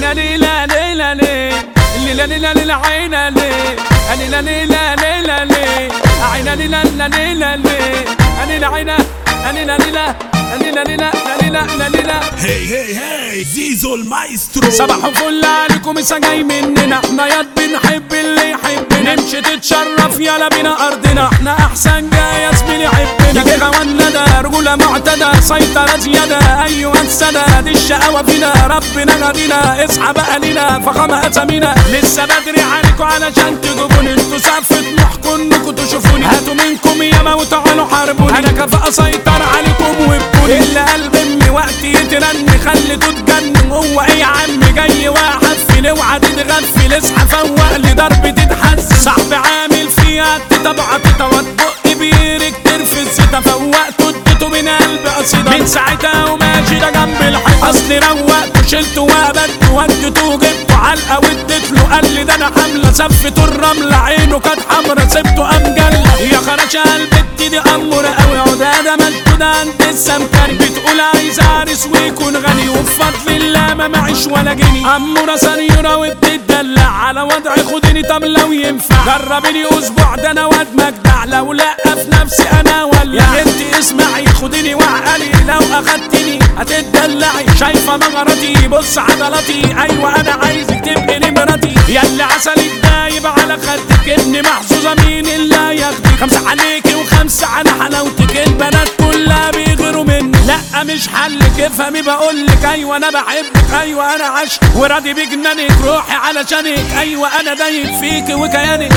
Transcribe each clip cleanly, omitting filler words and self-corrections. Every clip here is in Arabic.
ليلة ليلة ليلة ليلة ليلة ليلة عينا ليه ليلة ليلة ليلة ليه عينا ليلة ليلة ليه ليلة عينا ليلة ليلة ليلة ليلة ليلة ليلة. هي زيزو المايسترو. صباح الفل عليكم، مسا جاي مننا، احنا ياض بنحب اللي يحبنا، نمشي تتشرف يلا بينا ارضنا، احنا احسن جاي يا زميلي حبنا. يجي غوانا ده رجولة معتدى، سيطرة زيادة ايوه السادة، دي الشقاوة فينا ربنا غدينا، اصحى بقى لينا فخامة اسامينا، لسه بدري عليكم علشان تجيبوني، انتوا سقف طموحكم انكم تشوفوني، هاتوا منكم ياما وتعالوا حاربوني، انا كفاءة اسيطر عليكم وابكوني، اللي قلب امي وقت يترن خليته تجن، هو ايه يا عم جاي واحفل اوعى تتغفل، اصحى فوق لضرب تتحس، صاحبي عامل فيها تتبع تتوت بق بيرك ترفز، تفوقته اديته من قلب قصيدة، من ساعتها وماشي ده جنب الحيط، اصلي روقته شلته وقبلته وديته جبته علقة واديتله، قال لي ده انا حاملة سفته الرملة، عينه كانت حمرا سبته قام جلة، يا خراشة قلبتي دي امورة قوي، عدادة مشدودة عند السمكري، بتقول عايز عريس ويكون غني، وبفضل الله ما معيش ولا جنيه، امورة سنيورة وبتدلع على وضعي خدني، طب لو ينفع جربيني اسبوع ده انا واد مجدع، لو لا في نفسي انا ولا يا بنتي اسمعي خدني وعقلي، لو اخدتني هتدلعي، شايفة مغرتي بص عضلاتي، ايوه انا عايزك تبقي نمرتي، ياللي عسلك دايب على خدك، ابني محظوظة مين اللي ياخدك، 5 عليكي و5 على حلاوتك، البنات كلها بيغيروا مني، لا مش حلك افهمي بقولك، ايوه انا بحبك، ايوه انا عشق وراضي بجنانك، روحي علشانك، ايوه انا دايب فيك وكيانك.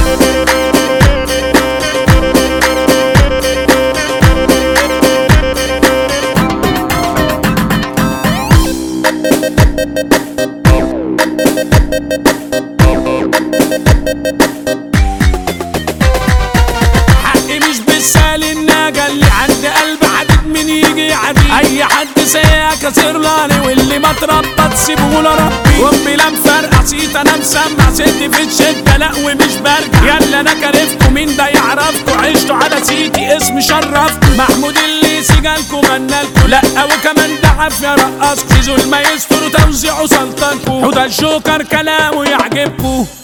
حقي مش بالسهل الناجة اللي عندي قلب حديد من يجي عديد، اي حد سايق كسر لاني، واللي ما اتربى تسيبه لربي، وامي لا مفرقع سيت انا مسمع ستي في الشدة لا ومش برجع، يلا انا كرفتكم مين ده يعرفكم، عشتوا على سيتي اسم شرفكم، محمود اللي سجالكم غنالكم، لا وكمان ده عافية رقصكم، زيزو المايسترو توزيعه سلطانكم، حوده الجوكر كلامه يعجبكم.